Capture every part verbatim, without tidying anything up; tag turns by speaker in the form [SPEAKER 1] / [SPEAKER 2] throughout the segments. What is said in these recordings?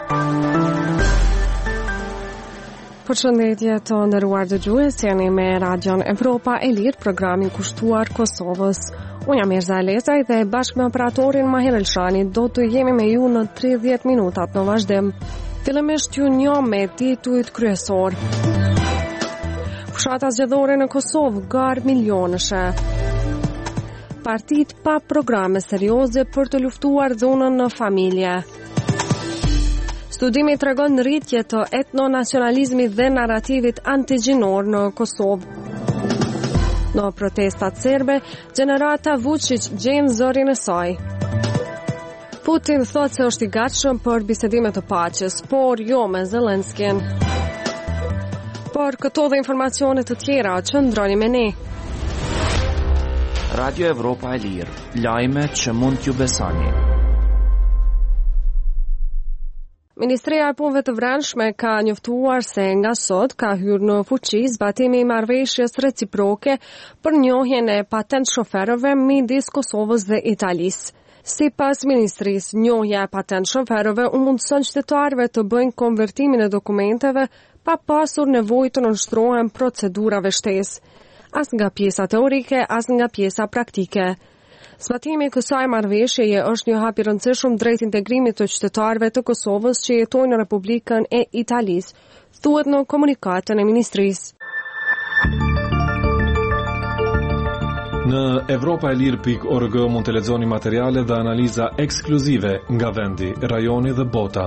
[SPEAKER 1] Përshëndetje të nderuar dëgjues, jeni me Radion Evropa e Lirë, programin kushtuar Kosovës. Unë jam Mirza Lezaj dhe bashkë me operatorin Mahir Elshani do të jemi me ju në tridhjetë minutat në vazhdim. Fillimisht ju njoh me titujt kryesor. Fushata zgjedhore në Kosovë garë milionëshe. Partit pa programe serioze për të luftuar dhunën në familje. Studimi tregon rritje të etnonacionalizmit dhe narrativit antigjinor në Kosovë. Në protestat serbe, gjenerata Vučić gjen zërin e saj. Putin thot se është i gatshëm për bisedime të paqes, por jo me Zelenskin. Por këto dhe informacione të tjera, qëndroni me ne.
[SPEAKER 2] Radio Evropa e Lirë, lajme që mund t'ju besoni.
[SPEAKER 1] Ministria e Punëve të Brendshme ka njoftuar se nga sot ka hyrë në fuqi zbatimi i marrëveshjes reciproke për njohjen e patent shoferëve midis Kosovës dhe Italisë. Sipas ministrisë, njohja e patent shoferëve u mundson qytetarëve të bëjnë konvertimin e dokumenteve pa pasur nevojë të nënshtrohen procedurave shtesë, as nga pjesa teorike, as nga pjesa praktike. Zbatimi i kësaj marrëveshjeje është një hap i rëndësishëm drejt integrimit të qytetarëve të Kosovës që jetojnë në Republikën e Italisë, thuhet në komunikatën e ministrisë.
[SPEAKER 3] Në evropa e lirë pikë org mund të lexoni materiale dhe analiza ekskluzive nga vendi, rajoni dhe bota.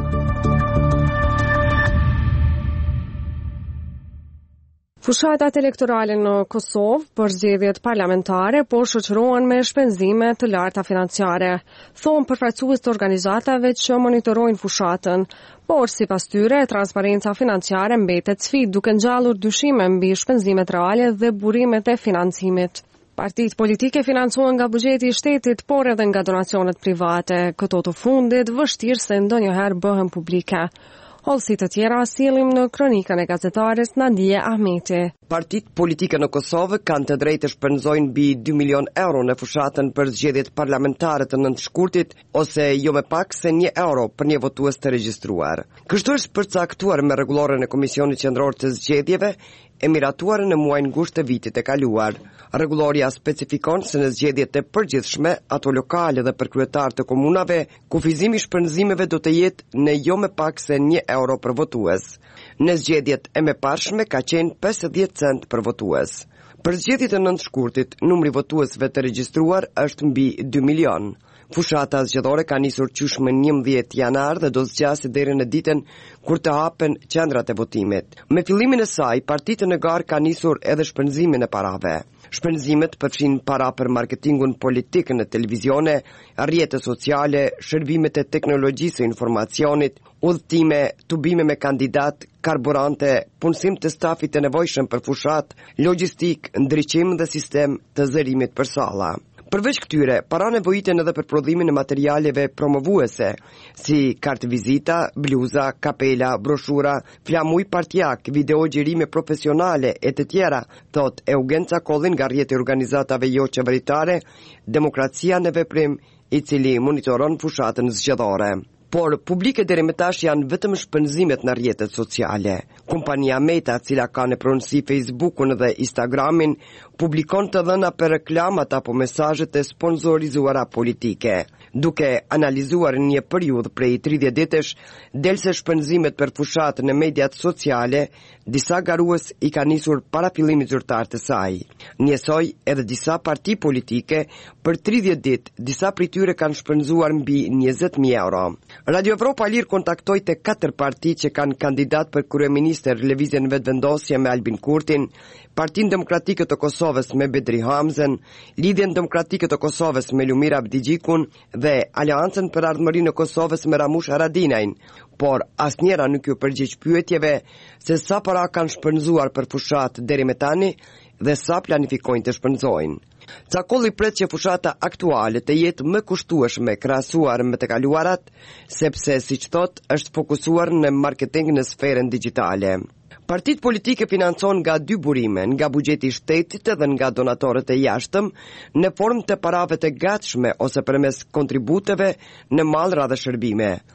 [SPEAKER 1] Fushatat elektorale në Kosovë për zgjedhjet parlamentare po shoqërohen me shpenzime të larta financiare, thonë përfaqësues të organizatave që monitorojnë fushatën, por sipas tyre transparenca financiare mbetet sfidë duke ngjallur dyshime mbi shpenzimet reale dhe burimet e financimit. Partitë politike financohen nga buxheti i shtetit, por edhe nga donacionet private. Këto të fundit vështirë se ndonjëherë bëhen publike. Hollësi të tjera sillim në kronikën e gazetares Nadia Ahmeti.
[SPEAKER 4] Partitë politike në Kosovë kanë të drejtë të shpenzojnë mbi dy milion euro në fushatën për zgjedhjet parlamentare të nëntëshkurtit ose jo më pak se një euro për një votues të regjistruar. Kështu është përcaktuar me rregulloren e Komisionit Qendror të Zgjedhjeve e miratuar në muajin gusht të vitit e kaluar. Rregulloria specifikon se në zgjedhjet e përgjithshme, ato lokale dhe për kryetarë të komunave, kufizimi i shpenzimeve do të jetë në jo më pak se një euro për votues. Në zgjedhjet e mëparshme ka qenë pesëdhjetë cent për votues. Për zgjedhjet e nëntëshkurtit, numri votuesve të regjistruar është mbi dy milion. Fushata zgjedhore ka nisur qysh më njëmbëdhjetë janar dhe do zgjasë deri në ditën kur të hapen qendrat e votimit. Me fillimin e saj, partitë në garë ka nisur edhe shpenzimin e parave. Shpenzimet përfshin para për marketingun politik në televizione, rrjete sociale, shërbimet e teknologjisë e informacionit, udhëtime, tubime me kandidat, karburante, punësim të stafit të nevojshëm për fushat, logjistik, ndriçim dhe sistem të zërimit për salla. Përveç këtyre, para nevojiten edhe për prodhimin e materialeve promovuese, si kartë vizita, bluza, kapela, broshura, flamuj partjak, videogjerime profesionale e të tjera, thot Eugenca Kollin nga rrjeti organizatave jo qeveritare, Demokracia në veprim, i cili monitoron fushatën zgjedhore. Por publike deri më tash janë vetëm shpenzimet në rrjetet sociale. Kompania Meta, cila ka në pronësi Facebookun dhe Instagramin, publikon të dhëna për reklamat apo mesazhet e sponsorizuara politike. Duke analizuar një periudhë prej tridhjetë ditësh, del se shpenzimet për fushat në mediat sociale, disa garues i ka nisur para fillimit zyrtar të saj. Njësoj edhe disa parti politike, për tridhjetë ditë, disa prej tyre kanë shpenzuar mbi njëzet mijë euro. Radio Evropa Lirë kontaktoi të katër parti që kanë kandidat për kryeministër lëvizjen vetëvendosje me Albin Kurtin, Partinë Demokratike të Kosovës me Bedri Hamzen, Lidhjen Demokratike të Kosovës me Lumira Abdigjikun dhe Aleancën për Ardhmërinë e Kosovës me Ramush Haradinajin, por asnjëra nuk ju përgjigj pyetjeve se sa para kanë shpenzuar për fushat deri më tani dhe sa planifikojnë të shpenzojnë. Cakolli pret që fushata aktuale të jetë më kushtueshme krahasuar me të kaluarat, sepse siç thot është fokusuar në marketing në sferën digjitale. Partitë politike financon nga dy burime, nga buxheti i shtetit dhe nga donatorët e jashtëm, në formë të parave të gatshme ose përmes kontributeve në mallra dhe shërbime.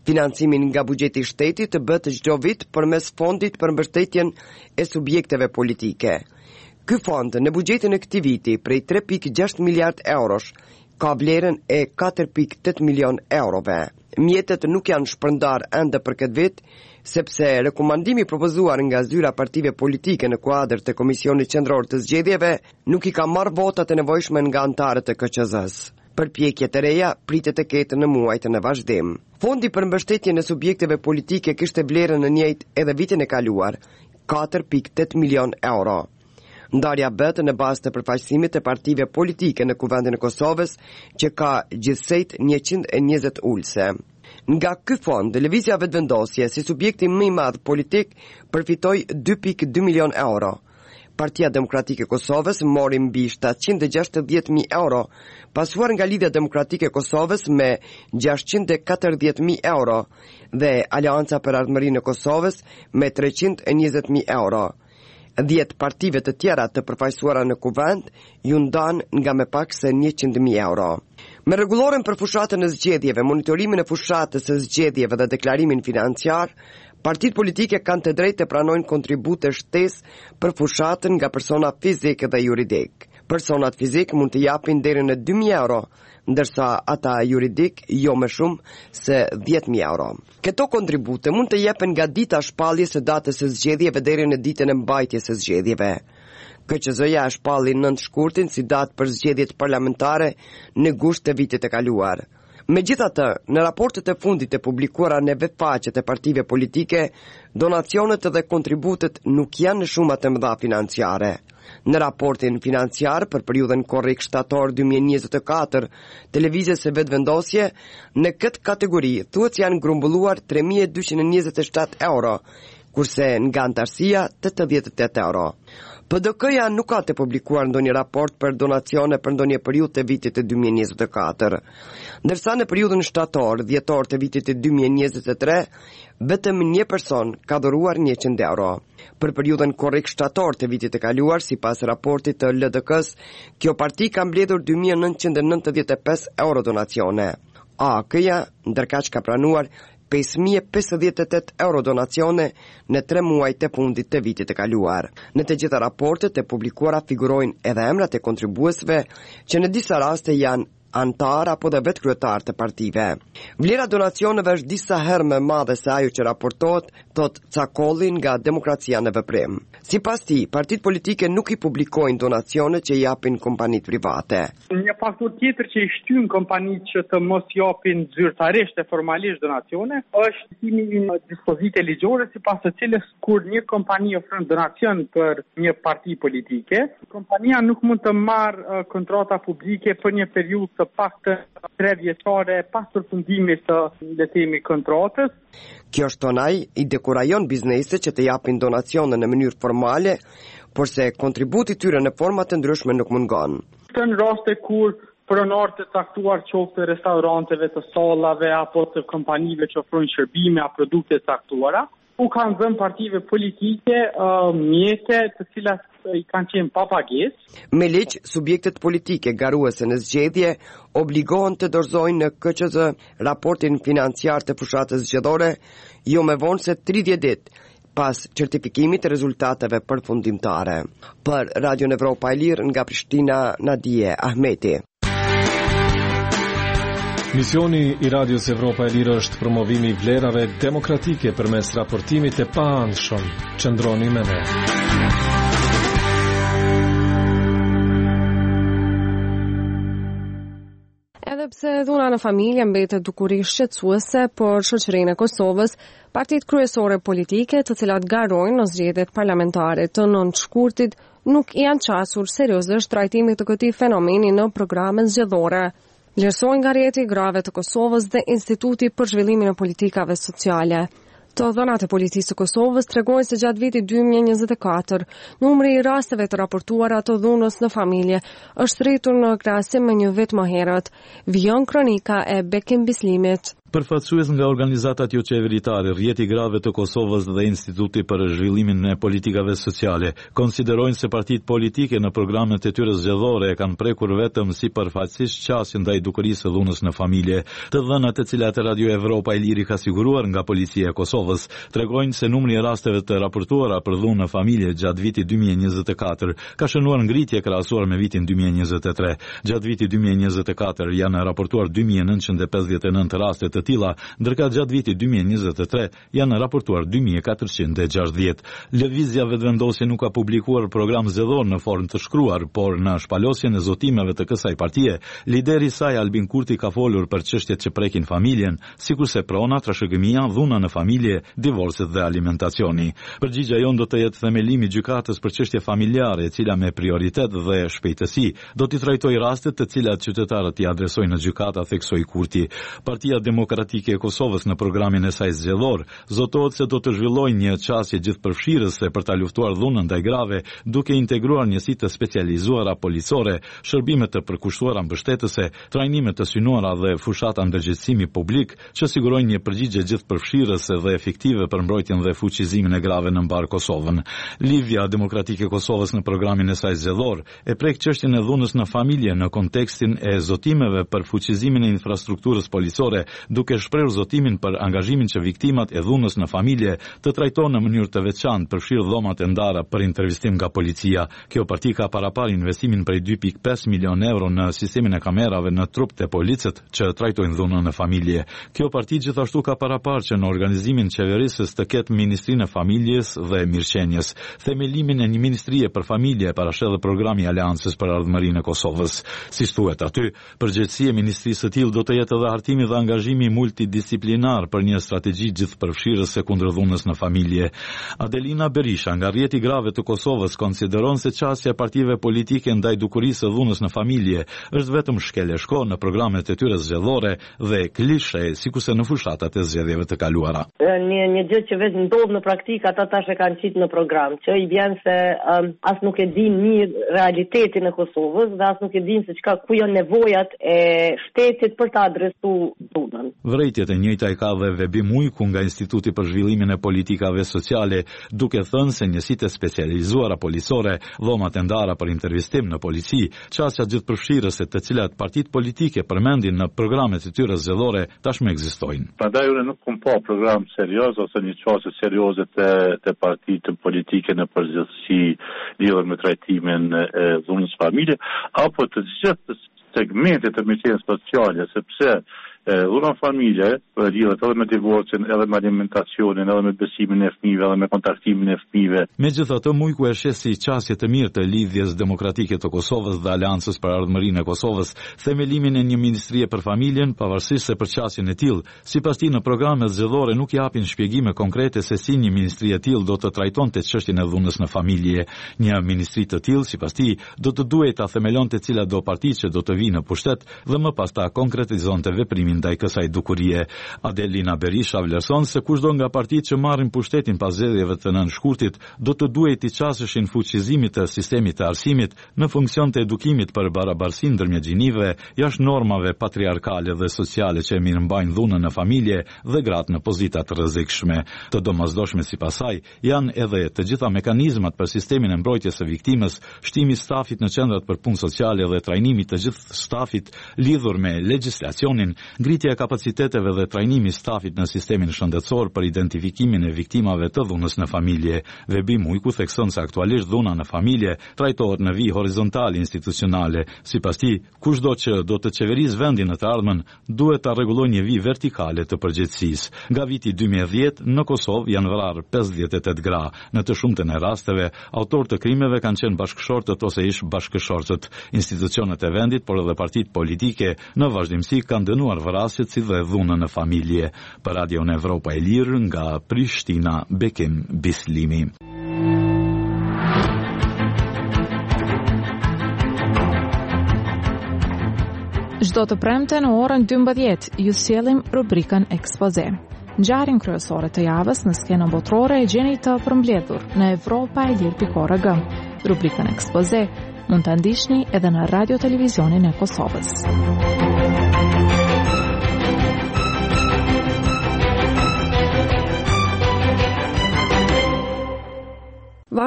[SPEAKER 4] Financimin nga buxheti i shtetit të bëhet çdo vit përmes fondit për mbështetjen e subjekteve politike. Ky fond në buxhetin e këtij viti prej tre pikë gjashtë miliard eurosh ka vlerën e katër pikë tetë milion eurove. Mjetet nuk janë shpërndar ende për këtë vit, sepse rekomandimi propozuar nga zyra partive politike në kuadër të Komisionit Qendror të Zgjedhjeve nuk i ka marrë votat e nevojshme nga anëtarët e K Q Z-s. Përpjekjet e reja pritet të ketë në muajt në vazhdim. Fondi për mbështetjen e subjekteve politike kishte vlerën në njëjtë edhe vitin e kaluar, katër pikë tetë milion euro. Ndarja bëhet në bazë të përfaqësimit të partive politike në Kuvendin e Kosovës, që ka gjithsejt njëqind e njëzet ulse. Nga ky fond, lëvizja vetëvendosje si subjekti më i madh politik përfitoi dy pikë dy milion euro. Partia Demokratike e Kosovës mori mbi shtatëqind e gjashtëdhjetë mijë euro, pasuar nga Lidhja Demokratike e Kosovës me gjashtëqind e katërdhjetë mijë euro dhe Aleanca për Ardhmërinë e Kosovës me treqind e njëzet mijë euro. Dhjetë partive të tjera të përfaqësuara në kuvend ju ndan nga më pak se njëqind mijë euro. Me rregulloren për fushatën e zgjedhjeve, monitorimin e fushatës së zgjedhjeve dhe deklarimin financiar, partitë politike kanë të drejtë të pranojnë kontribute shtesë për fushatën nga persona fizik dhe juridik. Personat fizik mund të japin deri në dy mijë euro, ndërsa ata juridik jo më shumë se dhjetë mijë euro. Këto kontribute mund të jepen nga dita shpalljes së datës së zgjedhjeve deri në ditën e mbajtjes së zgjedhjeve. K Q Z-ja shpalli nëntë shkurtin si datë për zgjedhjet parlamentare në gusht të vitit të kaluar. Megjithatë, në raportet e fundit të publikuara në webfaqet e partive politike, donacionet dhe kontributet nuk janë në shuma të mëdha financiare. Në raportin financiar për periudhën korrik shtator dy mijë e njëzet e katër, televizjes së vetëvendosje, në këtë kategori thuhet janë grumbulluar tre mijë e dyqind e njëzet e shtatë euro, kurse nga antarësia tetëdhjetë e tetë euro. P D K-ja nuk ka të publikuar ndonjë raport për donacione për ndonjë periudhë të vitit të dy mijë e njëzet e katër. Ndërsa në periudhën shtator dhjetor të vitit të dy mijë e njëzet e tre, vetëm një person ka dhuruar njëqind euro. Për periudhën korrik shtator të vitit të kaluar, sipas raportit të L D K-s, kjo parti ka mbledhur dy mijë nëntëqind e nëntëdhjetë e pesë euro donacione. A K-ja ndërkaq ka pranuar pesë mijë e pesëdhjetë e tetë euro donacione në tre muajt e fundit të vitit të kaluar. Në të gjitha raportet e publikuara figurojnë edhe emrat e kontribuesve që në disa raste janë antar apo dhe vetë kryetar të partive. Vlera donacioneve është disa herë më madhe se ajo që raportohet, thot Cakolli nga Demokracia në Veprim. Sipas tij, partitë politike nuk i publikojnë donacionet që i japin kompanitë private.
[SPEAKER 5] Një faktor tjetër që i shtyn kompanitë që të mos japin zyrtarisht e formalisht donacione është shtimi i një dispozite ligjore sipas së cilës kur një kompani ofron donacion për një parti politike, kompania nuk mund të marrë kontrata publike për një periudhë të paktën tre vjeçare pas përfundimit të le të themi kontratës.
[SPEAKER 4] Kjo shtonaj i dekurajon bizneset që të japin donacione në mënyrë formale, por se kontributi tyre në forma të ndryshme nuk mungon.
[SPEAKER 5] Në raste kur pronarët të caktuar qoftë të restoranteve, të sallave apo të kompanive që ofrojnë shërbime a produkte të caktuara, u kanë dhënë partive politike uh, mjete të cilat i kanë qenë pa pagesë.
[SPEAKER 4] Me ligj, subjektet politike garuese në zgjedhje obligohen të dorëzojnë në K Q Z raportin financiar të fushatës zgjedhore jo më vonë se tridhjetë ditë pas certifikimit të rezultateve përfundimtare. Për Radio Evropa e Lirë nga Prishtina, Nadije Ahmeti.
[SPEAKER 3] Misioni i Radios Evropa e Lirë është promovimi i vlerave demokratike përmes raportimit të paanshëm. Qëndroni me ne.
[SPEAKER 1] Edhe pse dhuna në familje mbetet dukurish shqetësuese, por shoqërinë e Kosovës, partitë kryesore politike, të cilat garojnë në zgjedhjet parlamentare të nëntë shkurtit, nuk janë qasur seriozisht trajtimit të këtij fenomeni në programet zgjedhore. Vlerësojnë nga rrjeti i grave të Kosovës dhe Instituti për Zhvillimin e Politikave Sociale. Të dhënat e policisë së Kosovës tregojnë se gjatë vitit dy mijë e njëzet e katër, numri i rasteve të raportuara të dhunës në familje është rritur në krahasim me një vit më herët. Vijon kronika e Bekim Bislimit.
[SPEAKER 6] Përfaqësues nga organizatat jo qeveritare, Rrjeti i Grave të Kosovës dhe Instituti për Zhvillimin e Politikave Sociale konsiderojnë se partitë politike në programet e tyre zgjedhore e kanë prekur vetëm si përfaqësisht qasje ndaj dukurisë së dhunës në familje. Të dhënat të cilat Radio Evropa e Liri ka siguruar nga policia e Kosovës tregojnë se numri i rasteve të raportuara për dhunë në familje gjatë vitit dy mijë e njëzet e katër ka shënuar ngritje krahasuar me vitin dy mijë e njëzet e tre. Gjatë vitit dy mijë e njëzet e katër janë raportuar dy mijë nëntëqind e pesëdhjetë e nëntë raste të tilla, ndërsa gjatë vitit dy mijë e njëzet e tre janë raportuar dy mijë e katërqind e gjashtëdhjetë. Lëvizja Vetëvendosje nuk ka publikuar program zgjedhor në formë të shkruar, por në shpalosjen e zotimeve të kësaj partie, lideri i saj Albin Kurti ka folur për çështjet që prekin familjen, sikurse prona, trashëgimia, dhuna në familje, divorcet dhe alimentacioni. Përgjigjja jon do të jetë themelimi i gjykatës për çështje familjare, e cila me prioritet dhe shpejtësi do t'i trajtojë rastet të cilat qytetarët i adresojnë në gjykata, theksoi Kurti. Partia Demokratike e Kosovës në programin e saj zgjedhor zotohet se do të zhvillojë një qasje gjithëpërfshirëse për ta luftuar dhunën ndaj grave, duke integruar njësi të specializuara policore, shërbime të përkushtuara mbështetëse, trajnime të synuara dhe fushata ndërgjegjësimi publik që sigurojnë një përgjigje gjithëpërfshirëse dhe efektive për mbrojtjen dhe fuqizimin e grave në mbar Kosovën. Livja Demokratike e Kosovës në programin e saj zgjedhor e prek çështjen e dhunës në familje në kontekstin e zotimeve për fuqizimin e infrastrukturës policore, duke shprehur zotimin për angazhimin që viktimat e dhunës në familje të trajtohen në mënyrë të veçantë, përfshirë dhomat e ndara për intervistim nga policia. Kjo parti ka parapar investimin prej dy pikë pesë milion euro në sistemin e kamerave në trupt e policët që trajtojnë dhunën në familje. Kjo parti gjithashtu ka parapar që në organizimin qeverisës të ketë Ministrinë e Familjes dhe Mirëqenies. Themelimin e një ministrie për familje parashë dhe programi Aleancës për Ardhmërinë e Kosovës. Si thuhet aty, përgjegjësia e ministrisë së tillë do të jetë edhe hartimi dhe angazhimi multidisiplinar për një strategji gjithëpërfshirëse kundër dhunës në familje. Adelina Berisha nga Rrjeti i Grave të Kosovës konsideron se qasja e partive politike ndaj dukurisë së dhunës në familje është vetëm shkeleshko në programet e tyre zgjedhore dhe klishe, sikurse në fushatat e zgjedhjeve të kaluara.
[SPEAKER 7] Një një gjë që vetë ndodh në praktikë, ata tash e kanë qitë në program, që i vjen se um, as nuk e din mirë realitetin e Kosovës dhe as nuk e din se çka ku janë nevojat e shtetit për ta adresuar dhunën.
[SPEAKER 6] Vërejtjet e njëjta e ka dhe Vebim Ujku nga Instituti për Zhvillimin e Politikave Sociale, duke thënë se njësitë specializuara policore, dhomat e ndara për intervistim në polici, qasja gjithëpërfshirëse të cilat partitë politike përmendin në programet e tyre zgjedhore tashmë ekzistojnë.
[SPEAKER 8] Prandaj unë nuk kam pa program serioz ose një qasje serioze të, të partitë politike në përgjithësi lidhur me trajtimin e dhunës familje, apo të gjithë segmentet të mbështetjes sociale, sepse dhuna familje lidhet edhe me divorcin, edhe me alimentacionin, edhe me besimin e fëmijëve, edhe me kontaktimin e fëmijëve.
[SPEAKER 6] Megjithatë, Mujku e sheh si qasje të mirë të lidhjes demokratike të Kosovës dhe Aleancës për Ardhmërinë e Kosovës, themelimin e një ministrie për familjen, pavarësisht se për qasjen e tillë, sipas tij në programet zgjedhore nuk japin shpjegime konkrete se si një ministri e tillë do të trajtonte çështjen e dhunës në familje. Një ministri të tillë, sipas tij, do të duhej ta themelonte cilat do parti që do të vinë në pushtet dhe më pas ta konkretizonte veprimin ndaj kësaj dukurie. Adelina Berisha vlerëson se kushdo nga partitë që marrin pushtetin pas zgjedhjeve të nënshkurtit do të duhej të qasëshin fuqizimit të sistemit të arsimit në funksion të edukimit për barabarsinë ndërmjet gjinive, jashtë normave patriarkale dhe sociale që mirëmbajnë dhunën në familje dhe gratë në pozita të rrezikshme. Të domosdoshme sipas saj janë edhe të gjitha mekanizmat për sistemin e mbrojtjes së viktimës, shtimi i stafit në qendrat për punë sociale dhe trajnimi të gjithë stafit lidhur me legjislacionin, ngritja e kapaciteteve dhe trajnimi i stafit në sistemin shëndetësor për identifikimin e viktimave të dhunës në familje. Vebim Ujku thekson se aktualisht dhuna në familje trajtohet në vijë horizontale institucionale. Sipas tij, kushdo që do të qeverisë vendin në të ardhmen, duhet ta rregullojë një vijë vertikale të përgjegjësisë. Nga viti dy mijë e dhjetë në Kosovë janë vrarë pesëdhjetë e tetë gra. Në të shumtën e rasteve, autorë të krimeve kanë qenë bashkëshortët ose ish bashkëshortët. Institucionet e vendit, por edhe partitë politike në vazhdimsi kanë dënuar vrasjet si dhe dhunën në familje. Për Radio Evropa e Lirë nga Prishtina, Bekim Bislimi.
[SPEAKER 9] Çdo të premte në orën dymbëdhjetë ju sjellim rubrikën Ekspoze. Ngjarjen kryesore të javës në skenën botërore e gjeni të përmbledhur në evropa e lirë pikë org. Rubrikën Ekspoze mund ta ndiqni edhe në Radio Televizionin e Kosovës.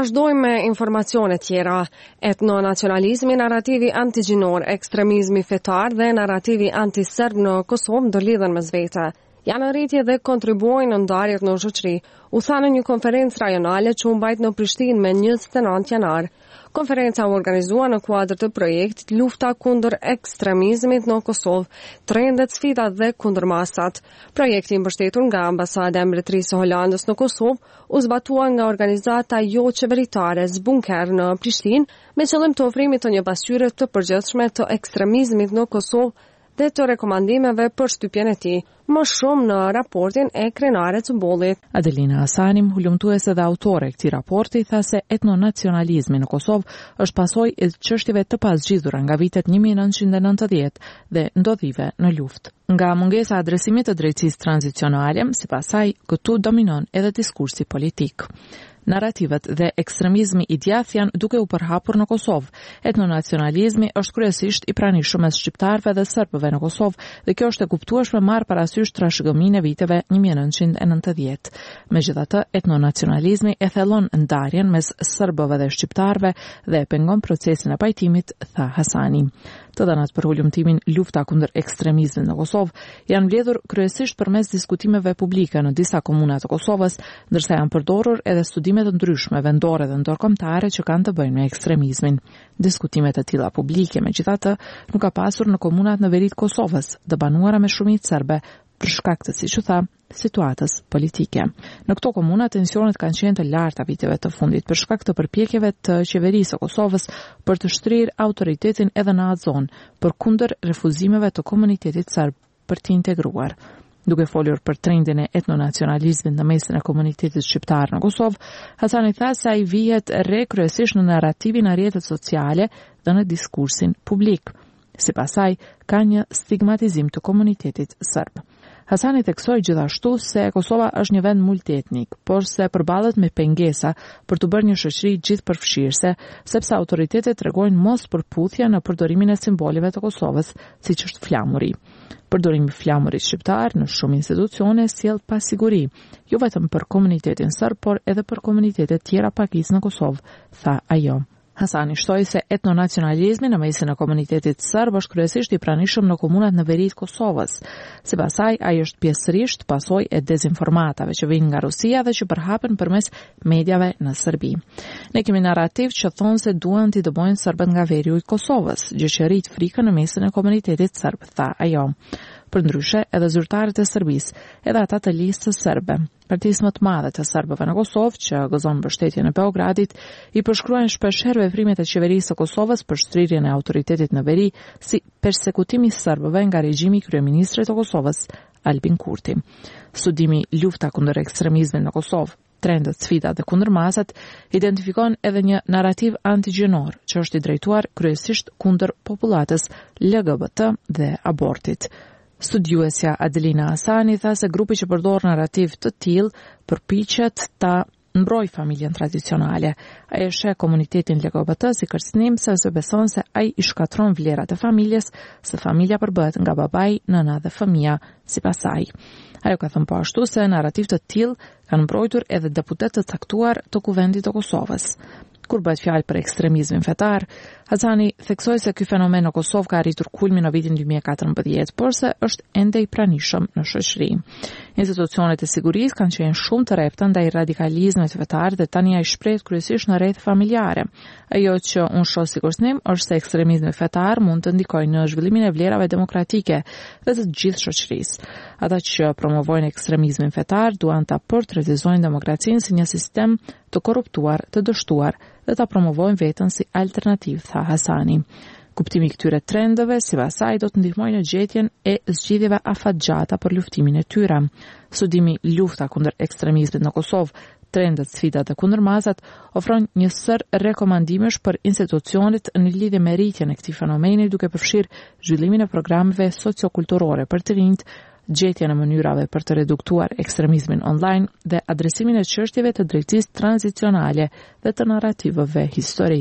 [SPEAKER 1] Vazhdojmë me informacione tjera. Etnonacionalizmi, narrativi antigjinor, ekstremizmi fetar dhe narrativi antiserb në Kosovë ndërlidhen mes vete. Janë në rritje dhe kontribuojnë në ndarjet në shoqëri, u tha në një konferencë rajonale që u mbajt në Prishtinë me njëzet e nëntë janar. Konferenca u organizua në kuadër të projektit Lufta kundër ekstremizmit në Kosovë, trendet, sfidat dhe kundërmasat. Projekti i mbështetur nga Ambasada e Mbretërisë së Holandës në Kosovë u zbatua nga organizata jo qeveritare Zbunker në Prishtinë me qëllim të ofrimit të një pasqyre të përgjithshme të ekstremizmit në Kosovë dhe të rekomandimeve për shtypjen e tij. Më shumë në raportin e Krenare Cubollit.
[SPEAKER 9] Adelina Hasani, hulumtuese dhe autore e këtij raporti, tha se etnonacionalizmi në Kosovë është pasojë e çështjeve të pazgjidhura nga vitet një mijë e nëntëqind e nëntëdhjetë dhe ndodhive në luftë. Nga mungesa e adresimit të drejtësisë tranzicionale, sipas saj, këtu dominon edhe diskursi politik. Narrativet dhe ekstremizmi i djathtë janë duke u përhapur në Kosovë. Etnonacionalizmi është kryesisht i pranishëm mes shqiptarëve dhe serbëve në Kosovë dhe kjo është e kuptueshme marrë parasysh trashëgiminë e viteve një mijë e nëntëqind e nëntëdhjetë. Megjithatë, etnonacionalizmi e thellon ndarjen mes serbëve dhe shqiptarëve dhe e pengon procesin e pajtimit, tha Hasani. Të dhënat për hulumtimin Lufta kundër ekstremizmit në Kosovë janë mbledhur kryesisht përmes diskutimeve publike në disa komuna të Kosovës, ndërsa janë përdorur edhe studime të ndryshme vendore dhe ndërkombëtare që kanë të bëjnë me ekstremizmin. Diskutimet e tilla publike, megjithatë, nuk ka pasur në komunat në veri të Kosovës, të banuara me shumicë serbe, për shkak të, siç u tha, situatës politike. Në këto komuna tensionet kanë qenë të larta viteve të fundit për shkak të përpjekjeve të qeverisë së Kosovës për të shtrirë autoritetin edhe në atë zonë, përkundër refuzimeve të komunitetit serb për të integruar. Duke folur për trendin e etnonacionalizmit në mesin e komunitetit shqiptar në Kosovë, Hasani tha se ai vihet re kryesisht në narrativin e rrjetet sociale dhe në diskursin publik. Sipas saj, ka një stigmatizim të komunitetit serb. Hasani theksoi gjithashtu se Kosova është një vend multietnik, por se përballet me pengesa për të bërë një shoqëri gjithëpërfshirëse, sepse autoritetet tregojnë mos përputhje në përdorimin e simboleve të Kosovës, siç është flamuri. Përdorimi i flamurit shqiptar në shumë institucione sjell pasiguri, jo vetëm për komunitetin serb, por edhe për komunitetet tjera pakisë në Kosovë, tha ajo. Hasani shtoi se etnonacionalizmi në mesin e komunitetit serb është kryesisht i pranishëm në komunat në veri të Kosovës. Sipas saj, ai është pjesërisht pasojë e dezinformatave që vijnë nga Rusia dhe që përhapen përmes mediave në Serbi. Ne kemi narrativ që thonë se duan t'i dëbojnë serbët nga veriu i Kosovës, gjë që rrit frikën në mesin e komunitetit serb, tha ajo. Përndryshe, edhe zyrtarët e Serbisë, edhe ata të listës serbe, partisë më të madhe të serbëve në Kosovë, që gëzon mbështetjen e Beogradit, i përshkruajnë shpeshherë veprimet e qeverisë së Kosovës për shtrirjen e autoritetit në veri si persekutimi i serbëve nga regjimi i kryeministrit të Kosovës, Albin Kurti. Studimi Lufta kundër ekstremizmit në Kosovë, trendet, sfidat dhe kundërmasat identifikon edhe një narrativ antigjinor që është i drejtuar kryesisht kundër popullatës L G B T dhe abortit. Studiuesja Adelina Hasani tha se grupi që përdor narrativ të tillë përpiqet ta mbroj familjen tradicionale. Ai e sheh komunitetin L G B T si kërcënim sepse beson se ai i shkatron vlerat e familjes, se familja përbëhet nga babai, nëna dhe fëmia, sipas saj. Ajo ka thënë po ashtu se narrativ të tillë kanë mbrojtur edhe deputet të caktuar të Kuvendit të Kosovës. Kur bëhet fjalë për ekstremizmin fetar, Hasani theksoi se ky fenomen në Kosovë ka arritur kulmin në vitin dy mijë e katërmbëdhjetë, por se është ende i pranishëm në shoqëri. Institucionet e sigurisë kanë qenë shumë të repta ndaj radikalizmit fetar dhe tani ai shprehet kryesisht në rrjete familjare. Ajo që unë shoh si kërcënim është se ekstremizmi fetar mund të ndikojë në zhvillimin e vlerave demokratike dhe të gjithë shoqërisë. Ata që promovojnë ekstremizmin fetar duan ta portretizojnë demokracinë si një sistem të korruptuar, të dështuar dhe ta promovojnë veten si alternativë, tha Hasani. Kuptimi i këtyre trendeve, sipas saj, do të ndihmojë në gjetjen e zgjidhjeve afatgjata për luftimin e tyre. Studimi Lufta kundër ekstremizmit në Kosovë, trendet, sfidat dhe kundërmasat ofron një sër rekomandimesh për institucionet në lidhje me rritjen e këtij fenomeni, duke përfshirë zhvillimin e programeve sociokulturore për të rinjt, gjetjen e mënyrave për të reduktuar ekstremizmin online dhe adresimin e çështjeve të drejtësisë tranzicionale dhe të narrativeve historik.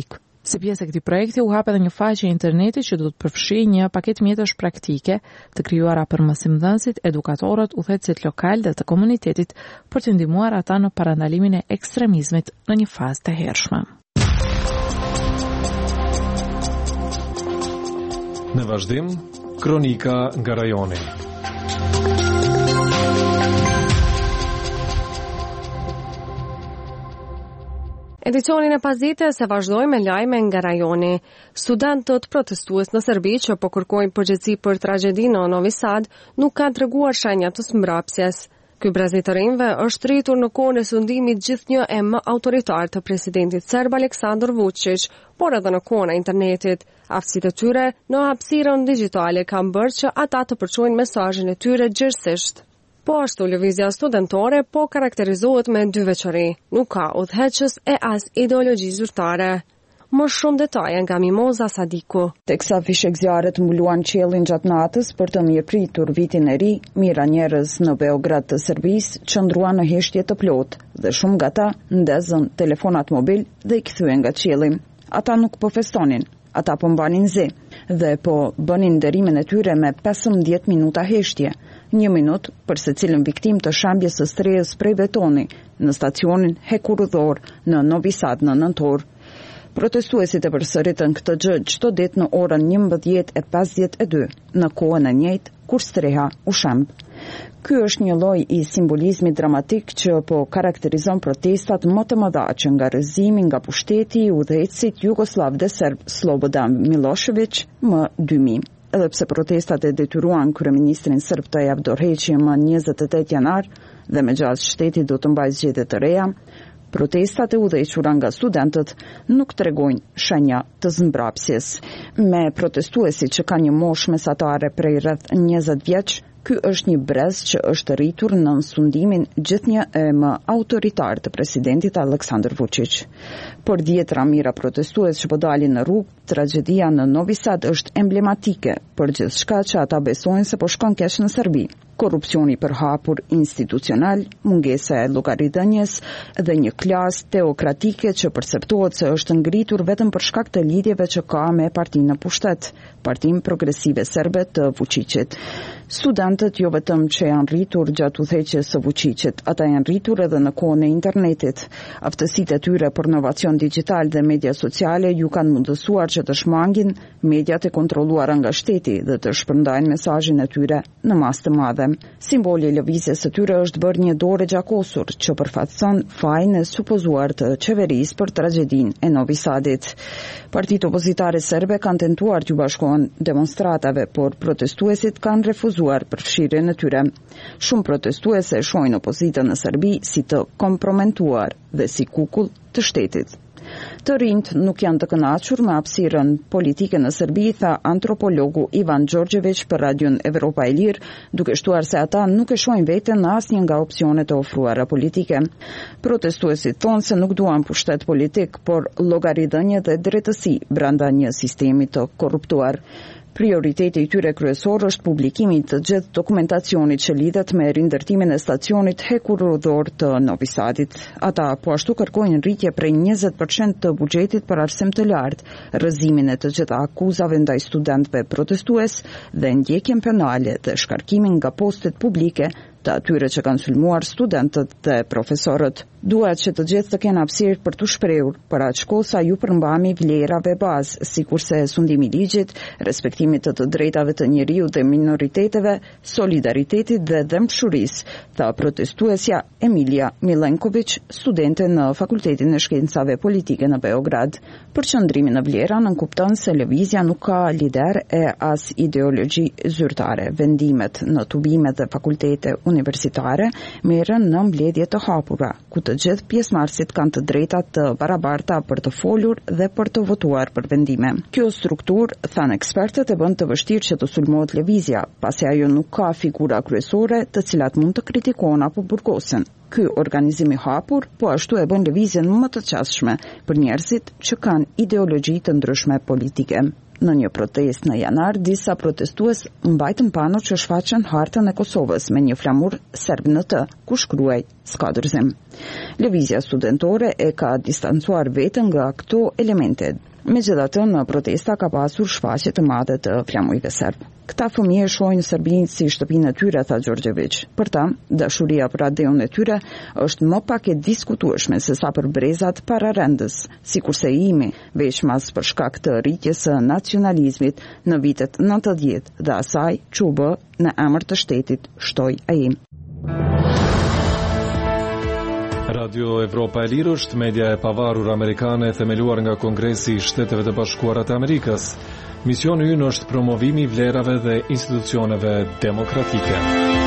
[SPEAKER 9] Si pjesë e këtij projekti u hap edhe një faqe e internetit që do të përfshijë një paketë mjetash praktike të krijuara për mësimdhënësit, edukatorët, udhëheqësit lokal dhe të komunitetit për të ndihmuar ata në parandalimin e ekstremizmit në një fazë të hershme.
[SPEAKER 3] Në vazhdim, kronika nga rajoni.
[SPEAKER 1] Edicionin e pasdites e vazhdojmë me lajme nga rajoni. Studentët protestues në Serbi që po kërkojnë përgjegjësi për tragjedinë në Novi Sad nuk kanë treguar shenja të mbrapsjes. Ky brezi të rinjve është rritur në kohën e sundimit gjithnjë e më autoritar të presidentit serb Aleksandar Vučić, por edhe në kohën e internetit. Aftësitë e tyre në hapësirën digjitale kanë bërë që ata të përçojnë mesazhin e tyre gjithsesi. Po ashtu lëvizja studentore po karakterizohet me dy veçori, nuk ka udhëheqës e as ideologji zyrtare. Më shumë detaje nga Mimoza Sadiku.
[SPEAKER 10] Teksa fishek zjarret mbuluan qiellin gjatë natës për të mirëpritur vitin e ri, mira njerëz në Beograd të Serbisë qëndruan në heshtje të plotë dhe shumë nga ata ndezën telefonat mobil dhe i kthyen nga qielli. Ata nuk po festonin, ata po mbanin zi dhe po bënin nderimin e tyre me pesëmbëdhjetë minuta heshtje. Një minut për secilën viktim të shambjes së strehës prej betoni në stacionin hekurudhor në Novi Sad në nëntor. Protestuesit e përsëritën këtë gjë çdo ditë në orën njëmbëdhjetë e pesëdhjetë e dy, në kohën e njëjtë kur streha u shemb. Ky është një lloj i simbolizmit dramatik që po karakterizon protestat më të mëdha që nga rrëzimi nga pushteti i udhëheqësit jugoslav dhe serb Slobodan Milošević më dy mijë. Edhe pse protestat e detyruan kryeministrin serb të jap dorëheqje më njëzet e tetë janar dhe me gjatë shteti do të mbajë zgjedhje të reja, protestat e udhëhequra nga studentët nuk tregojnë shenja të zmbrapsjes. Me protestuesit që kanë një moshë mesatare prej rreth njëzet vjeç, ky është një brez që është rritur në sundimin gjithnjë e më autoritar të presidentit Aleksandar Vučić. Por dhjetra mijëra protestues që po dalin në rrugë, tragjedia në Novi Sad është emblematike për gjithçka që ata besojnë se po shkon keq në Serbi. Korrupsioni i përhapur institucional, mungesa e llogaridhënies dhe një klasë teokratike që perceptohet se është ngritur vetëm për shkak të lidhjeve që ka me partinë në pushtet, Partinë Progresive Serbe të Vučićit. Studentët jo vetëm që janë rritur gjatë udhëheqjes së Vučićit, ata janë rritur edhe në kohën e internetit. Aftësitë e tyre për inovacion digjital dhe media sociale ju kanë mundësuar që të shmangin mediat e kontrolluara nga shteti dhe të shpërndajnë mesazhin e tyre në masë të madhe. Simboli i lëvizjes së tyre është bërë një dorë gjakosur që përfaqëson fajin e supozuar të qeverisë për tragjedinë e Novi Sadit. Partitë opozitare serbe kanë tentuar t'ju bashkohen demonstratave, por protestuesit kanë refuzuar përfshirjen e tyre. Shumë protestuese shohin opozitën në Serbi si të komprometuar dhe si kukull të shtetit. Të rinjt nuk janë të kënaqur me hapësirën politike në Serbi, tha antropologu Ivan Đorđević për Radion Evropa e Lirë, duke shtuar se ata nuk e shohin veten në asnjë nga opsionet e ofruara politike. Protestuesit thonë se nuk duan pushtet politik, por llogaridhënie dhe drejtësi brenda një sistemi të korruptuar. Prioriteti i tyre kryesor është publikimi të gjithë dokumentacionit që lidhet me rindërtimin e stacionit hekurudhor të Novi Sadit. Ata po ashtu kërkojnë rritje prej njëzet përqind të buxhetit për arsim të lartë, rrëzimin e të gjitha akuzave ndaj studentëve protestues dhe ndjekjen penale dhe shkarkimin nga postet publike të atyre që kanë sulmuar studentët dhe profesorët. Duhet që të gjithë të kenë hapësirë për të shprehur, për aq kohë sa ju përmbahemi vlerave bazë, sikurse sundimi i ligjit, respektimi të të drejtave të njeriut dhe minoriteteve, solidaritetit dhe dëmshurisë, tha protestuesja Emilia Milenković, studente në Fakultetin e Shkencave Politike në Beograd. Për qëndrimin në vlera nënkupton se lëvizja nuk ka lider e as ideologji zyrtare. Vendimet në tubimet dhe fakultete universitare merren në mbledhje të hapura, ku të gjithë pjesëmarrësit kanë të drejtat të barabarta për të folur dhe për të votuar për vendime. Kjo strukturë, thanë ekspertët, e bën të vështirë që të sulmohet lëvizja, pasi ajo nuk ka figura kryesore të cilat mund të kritikohen apo burgosen. Ky organizim i hapur po ashtu e bën lëvizjen më të qasshme për njerëzit që kanë ideologji të ndryshme politike. Në një protest në janar, disa protestues mbajtën pano që shfaqen hartën e Kosovës me një flamur serb në të, ku shkruaj "S'ka dorëzim". Lëvizja studentore e ka distancuar veten nga këto elemente. Megjithatë, në protesta ka pasur shfaqje të mëdha të flamujve serb. Këta fëmijë shohin Serbinë si shtëpinë e tyre, tha Gjorgjević. Për ta, dashuria për adeun e tyre është më pak e diskutueshme se sa për brezat para rendës, sikurse imi, veçmas për shkak të rritjes së nacionalizmit në vitet nëntëdhjetë dhe asaj që u bë në emër të shtetit, shtoi ai.
[SPEAKER 3] Radio Evropa e Lirë është media e pavarur amerikane themeluar nga Kongresi i Shteteve të Bashkuara të Amerikës. Misioni ynë është promovimi i vlerave dhe institucioneve demokratike.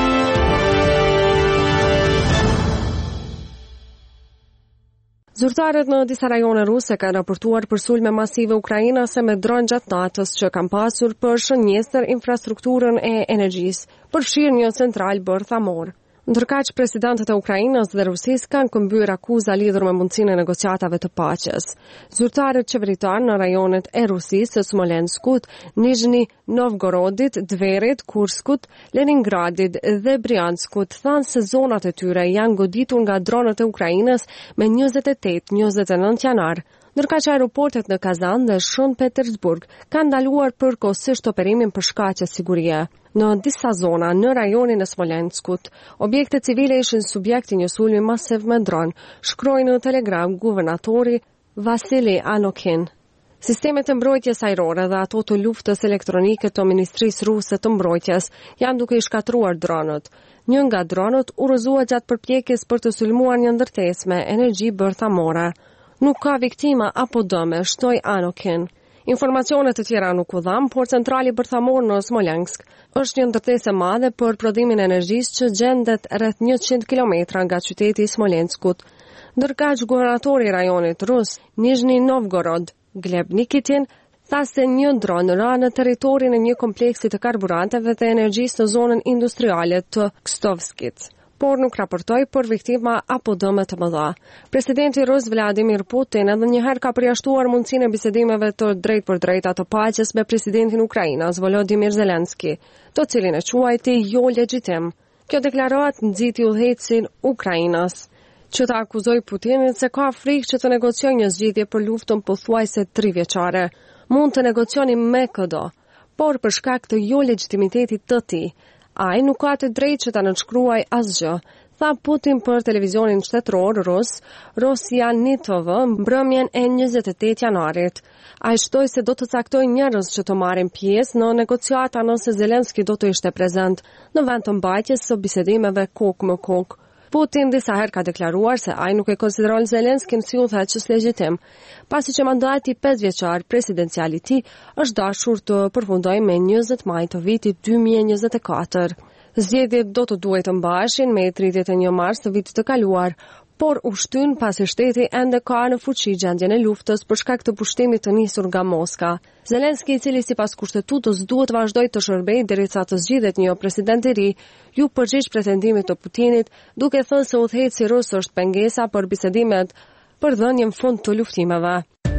[SPEAKER 1] Zyrtarët në disa rajone ruse kanë raportuar për sulme masive ukrainase me dron gjatë natës që kanë pasur për shënjestër infrastrukturën e energjisë, përfshirë një central bërthamor. Ndërkaq presidentët e Ukrainës dhe Rusisë kanë këmbyer akuza lidhur me mundësinë e negociatave të paqes. Zyrtarët qeveritar në rajonet e Rusisë, Smolenskut, Nizhny Novgorodit, Dverit, Kurskut, Leningradit dhe Brianskut thanë se zonat e tyre janë goditur nga dronët e Ukrainës me njëzet e tetë njëzet e nëntë janar. Ndërkaq aeroportet në Kazan dhe Shën Petersburg kanë ndaluar përkohësisht operimin për shkaqe sigurie. Në disa zona në rajonin e Smolenskut, objekte civile ishin subjekti një sulmi masiv me dron, shkroi në Telegram guvernatori Vasili Anokin. Sistemet e mbrojtjes ajrore dhe ato të luftës elektronike të Ministrisë Ruse të Mbrojtjes janë duke i shkatruar dronët. Një nga dronët u rrëzua gjatë përpjekjes për të sulmuar një ndërtesë me energji bërthamore. Nuk ka viktima apo dëme, shtoi Anokin. Informacionet të tjera nuk u dham, por centrali bërthamor në Smolensk është një ndërtesë e madhe për prodhimin e energjisë që gjendet rreth njëqind kilometra nga qyteti i Smolenskut. Ndërkaq guvernatori i rajonit rus, Nizhny Novgorod, Gleb Nikitin, tha se një dron ra në territorin e një kompleksi të karburanteve dhe energjisë në zonën industriale të Kstovskit, por nuk raportoi për viktima apo dëme të mëdha. Presidenti rus Vladimir Putin edhe njëherë ka përjashtuar mundësinë e bisedimeve të drejt për drejta të paqes me presidentin Ukrainës Volodymyr Zelenski, të cilin e quajti jo legjitim. Kjo deklaratë nxiti udhëhecin Ukrainës, që ta akuzoi Putinin se ka frikë që të negociojë një zgjidhje për luftën pothuajse trivjeçare. Mund të negocioni me këdo, por për shkak të jo legjitimitetit të tij, ai nuk ka të drejtë që ta nënshkruaj asgjë, tha Putin për televizionin shtetëror rus, Rosjan T V, mbrëmjen e njëzet e tetë janarit. Ai shtoi se do të caktojë njerëz që të marrin pjesë në negociata nëse Zelenski do të ishte prezent në vend të mbajtjes së bisedimeve kokë me kokë. Putin disa herë ka deklaruar se ai nuk e konsideron Zelenskin si udhëheqës legjitim, pasi që mandati pesë vjeçar presidencial i tij është dashur të përfundojë me njëzet maj të vitit dy mijë e njëzet e katër. Zgjedhjet do të duhet të mbaheshin me tridhjetë e një mars të vitit të kaluar, por u shtyn pasi shteti ende ka në fuqi gjendjen e luftës për shkak të pushtimit të nisur nga Moska. Zelenski, i cili sipas kushtetutës duhet vazhdoj të shërbejë derisa të zgjidhet një president i ri, ju përgjigj pretendimit të Putinit, duke thënë se udhëheci rus është pengesa për bisedimet për dhënien fund të luftimeve.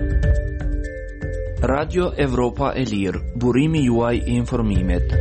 [SPEAKER 2] Radio Evropa e Lirë, burimi juaj i informimit.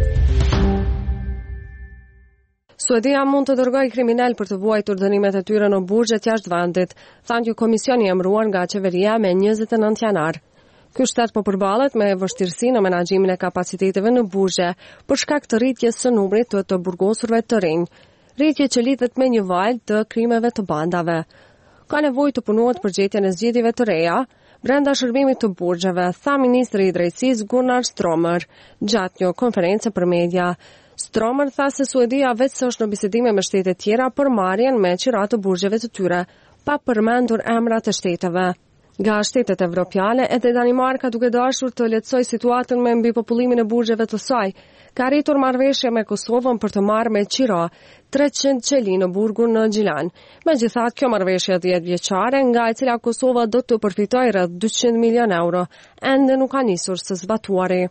[SPEAKER 1] Suedia mund të dërgojë kriminal për të vuajtur dënimet e tyre në burgjet jashtë vendit, thanë një komision i emëruar nga qeveria me njëzet e nëntë janar. Ky shtet po përballet me vështirësi në menaxhimin e kapaciteteve në burgje për shkak të rritjes së numrit të të burgosurve të rinj, rritje që lidhet me një val të krimeve të bandave. Ka nevojë të punohet për gjetjen e zgjedhjeve të reja brenda shërbimit të burgjeve, tha ministri i drejtësisë Gunnar Strömmer gjatë një konferencë për media. Strömmer tha se Suedia vetë është në bisedime me shtete tjera për marrjen me qirat të burgjeve të tyre, pa përmendur emrat e shteteve. Nga shtetet evropiane, edhe Danimarka, duke dashur të lehtësojë situatën me mbipopullimin e burgjeve të saj, ka arritur marrëveshje me Kosovën për të marrë me qira treqind qeli në burgun në Gjilan. Megjithatë, kjo marrëveshje dhjetë vjeçare, nga e cila Kosova do të përfitojë rreth dyqind milion euro, ende nuk ka nisur së zbatuari.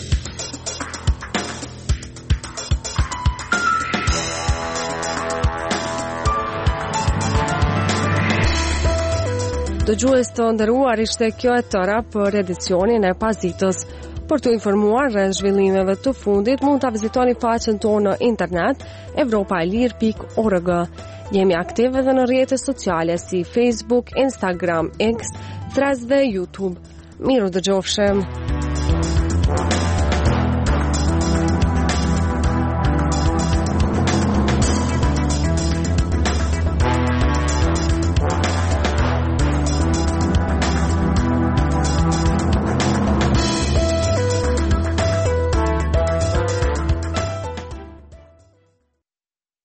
[SPEAKER 1] Dëgjues të nderuar, ishte kjo e tëra për edicionin e Pazitës. Për të informuar rreth zhvillimeve të fundit, mund ta vizitoni faqen tonë në internet evropaelir pikë org. Jemi aktiv edhe në rrjetet sociale si Facebook, Instagram, X, Threads dhe YouTube. Miru dëgjofshim.